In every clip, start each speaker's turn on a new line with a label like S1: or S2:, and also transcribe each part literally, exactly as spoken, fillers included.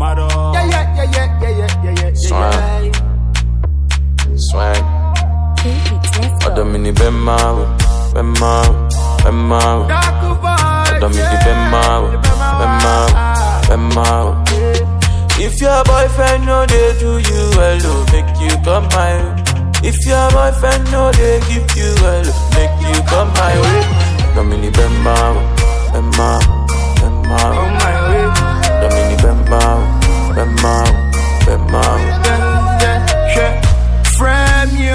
S1: Mado.
S2: Yeah, yeah, yeah, yeah, yeah, yeah, yeah, yeah.
S3: Swag. Swag. Adamini Bemau, Bemau, Bemau. Adamini Bemau, Bemau, Bemau. If your boyfriend know they do you well, make you come my way. If your boyfriend know they give you well, make you come my way. Adamini Bemau, Bemau, Bemau.
S2: On my way.
S3: Adamini Bemau, Bemau, Bemau.
S2: Yeah, yeah, yeah. Frame you.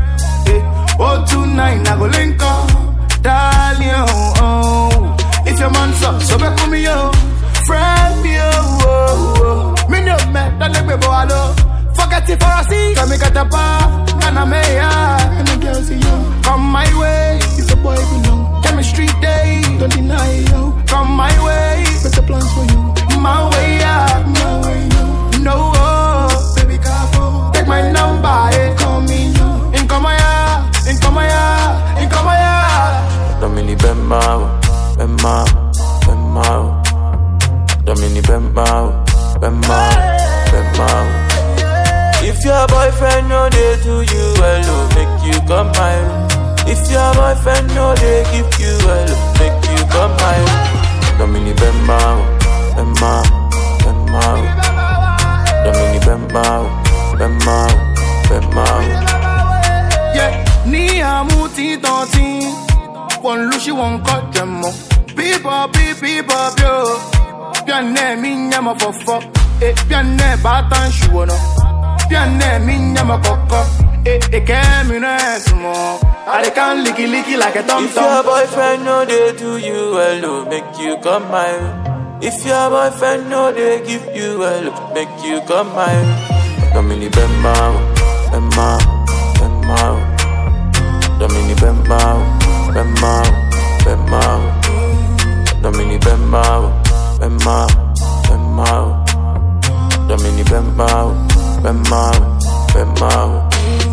S2: Oh, tonight I go link up, darling. Oh, if your man's up, so back with me, yo. Frame you. Oh, oh. Me no man, that let me go alone. Forget it for a seat. Come make a tapa, and I'm here. And the girls see you. Come my way, if the boy belong. Chemistry day, don't deny you. Come my way, better plans for you. My way, yeah, my way, yo. No, oh, baby, careful. Take my number, yeah. Call me, yo. In come here, in come here, in come here.
S3: Domini Bemau, Bemau, Bemau. Domini Bemau, Bemau, Bemau. If your boyfriend know they do you well, make you come my way. If your boyfriend know they give you well, make you come my way. Domini Bemau, Bemau, Bemau. Domini Bemau, Bemau, Bemau.
S2: Yeah, ni amuti tonti, one lushi one cut them mo. People, people, yo. Pianne minya fofo, eh pianne batan shuono. Pianne minya koko, eh eh kemine sumo. I can licky licky like a tom tom.
S3: If your boyfriend know they do you well, make you come my way. If your boyfriend know they give you well, make you come my way. Domini Bemau, Bemau, Bemau. Domini Bemau, Bemau, Bemau. Domini Bemau, Bemau, Bemau. Domini Bemau, Bemau, Bemau.